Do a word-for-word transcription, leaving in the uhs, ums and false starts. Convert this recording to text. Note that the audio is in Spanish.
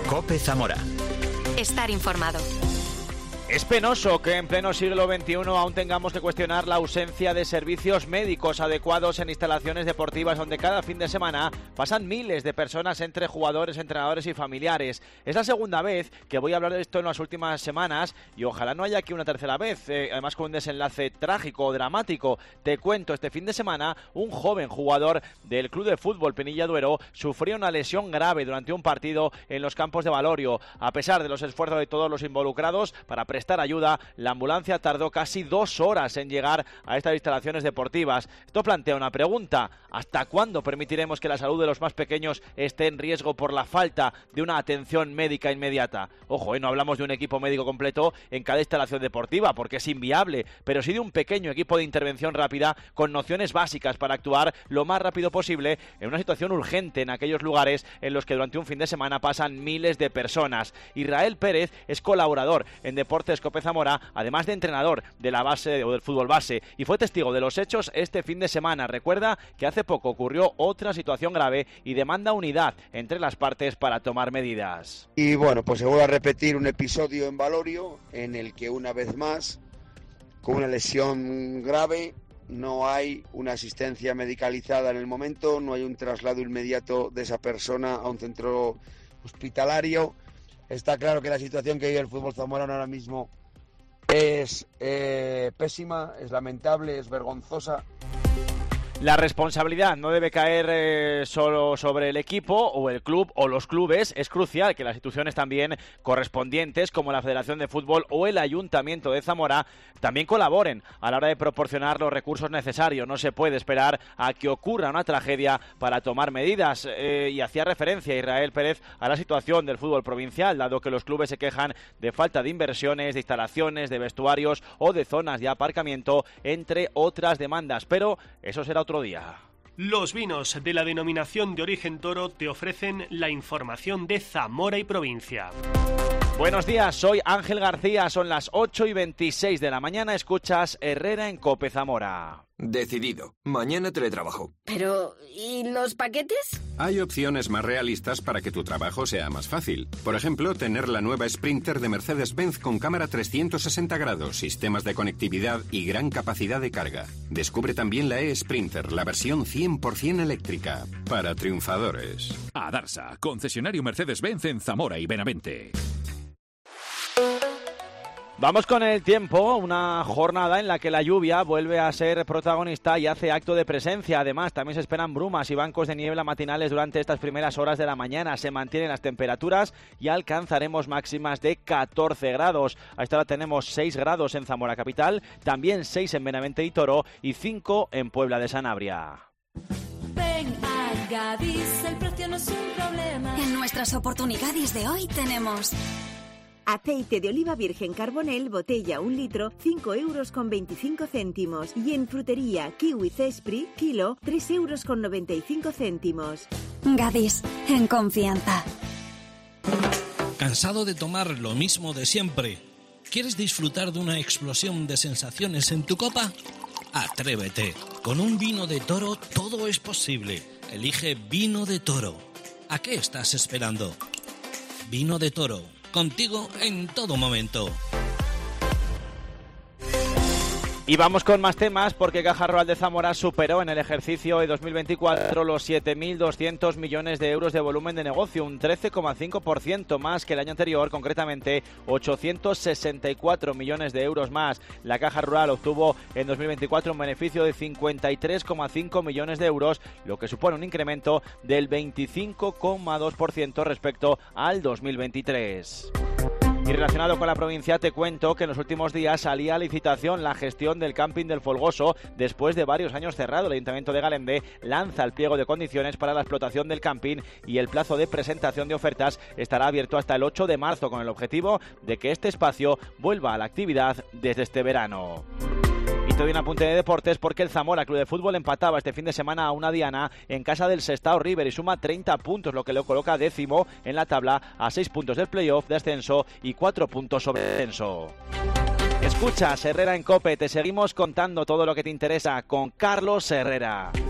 COPE Zamora. Estar informado. Es penoso que en pleno siglo veintiuno aún tengamos que cuestionar la ausencia de servicios médicos adecuados en instalaciones deportivas donde cada fin de semana pasan miles de personas entre jugadores, entrenadores y familiares. Es la segunda vez que voy a hablar de esto en las últimas semanas y ojalá no haya aquí una tercera vez, eh, además con un desenlace trágico o dramático. Te cuento, este fin de semana un joven jugador del Club de Fútbol Pinilla Duero sufrió una lesión grave durante un partido en los campos de Valorio. A pesar de los esfuerzos de todos los involucrados para prestar ayuda, la ambulancia tardó casi dos horas en llegar a estas instalaciones deportivas. Esto plantea una pregunta: ¿hasta cuándo permitiremos que la salud de los más pequeños esté en riesgo por la falta de una atención médica inmediata? Ojo, ¿eh? No hablamos de un equipo médico completo en cada instalación deportiva, porque es inviable, pero sí de un pequeño equipo de intervención rápida con nociones básicas para actuar lo más rápido posible en una situación urgente en aquellos lugares en los que durante un fin de semana pasan miles de personas. Israel Pérez es colaborador en Deportes COPE Zamora, además de entrenador de la base o del fútbol base, y fue testigo de los hechos este fin de semana. Recuerda que hace poco ocurrió otra situación grave y demanda unidad entre las partes para tomar medidas. Y bueno, pues se vuelve a repetir un episodio en Valorio en el que una vez más, con una lesión grave, no hay una asistencia medicalizada en el momento, no hay un traslado inmediato de esa persona a un centro hospitalario. Está claro que la situación que vive el fútbol zamorano ahora mismo es eh, pésima, es lamentable, es vergonzosa. La responsabilidad no debe caer eh, solo sobre el equipo o el club o los clubes. Es crucial que las instituciones también correspondientes, como la Federación de Fútbol o el Ayuntamiento de Zamora, también colaboren a la hora de proporcionar los recursos necesarios. No se puede esperar a que ocurra una tragedia para tomar medidas. Eh, y hacía referencia Israel Pérez a la situación del fútbol provincial, dado que los clubes se quejan de falta de inversiones, de instalaciones, de vestuarios o de zonas de aparcamiento, entre otras demandas. Pero eso será otro día. Los vinos de la denominación de origen Toro te ofrecen la información de Zamora y provincia. Buenos días, soy Ángel García, son las ocho y veintiséis de la mañana, escuchas Herrera en COPE Zamora. Decidido. Mañana teletrabajo. Pero, ¿y los paquetes? Hay opciones más realistas para que tu trabajo sea más fácil. Por ejemplo, tener la nueva Sprinter de Mercedes-Benz con cámara trescientos sesenta grados, sistemas de conectividad y gran capacidad de carga. Descubre también la e-Sprinter, la versión cien por ciento eléctrica. Para triunfadores. Adarsa, concesionario Mercedes-Benz en Zamora y Benavente. Vamos con el tiempo, una jornada en la que la lluvia vuelve a ser protagonista y hace acto de presencia. Además, también se esperan brumas y bancos de niebla matinales durante estas primeras horas de la mañana. Se mantienen las temperaturas y alcanzaremos máximas de catorce grados. A esta hora tenemos seis grados en Zamora capital, también seis en Benavente y Toro y cinco en Puebla de Sanabria. Ven a Gadis, el precio no es un problema. En nuestras oportunidades de hoy tenemos... aceite de oliva virgen Carbonell, botella un litro, cinco euros con veinticinco céntimos. Y en frutería Kiwi Cespri, kilo, tres euros con noventa y cinco céntimos. Gadis, en confianza. ¿Cansado de tomar lo mismo de siempre? ¿Quieres disfrutar de una explosión de sensaciones en tu copa? Atrévete. Con un vino de Toro todo es posible. Elige Vino de Toro. ¿A qué estás esperando? Vino de Toro. Contigo en todo momento. Y vamos con más temas porque Caja Rural de Zamora superó en el ejercicio de dos mil veinticuatro los siete mil doscientos millones de euros de volumen de negocio, un trece coma cinco por ciento más que el año anterior, concretamente ochocientos sesenta y cuatro millones de euros más. La Caja Rural obtuvo en dos mil veinticuatro un beneficio de cincuenta y tres coma cinco millones de euros, lo que supone un incremento del veinticinco coma dos por ciento respecto al dos mil veintitrés. Y relacionado con la provincia, te cuento que en los últimos días salía a licitación la gestión del camping del Folgoso. Después de varios años cerrado, el Ayuntamiento de Galende lanza el pliego de condiciones para la explotación del camping y el plazo de presentación de ofertas estará abierto hasta el ocho de marzo con el objetivo de que este espacio vuelva a la actividad desde este verano. Y te doy un apunte de deportes porque el Zamora Club de Fútbol empataba este fin de semana a una diana en casa del Sestao River y suma treinta puntos, lo que lo coloca décimo en la tabla a seis puntos del playoff de ascenso y cuatro puntos sobre el descenso. Escuchas Herrera en COPE, te seguimos contando todo lo que te interesa con Carlos Herrera.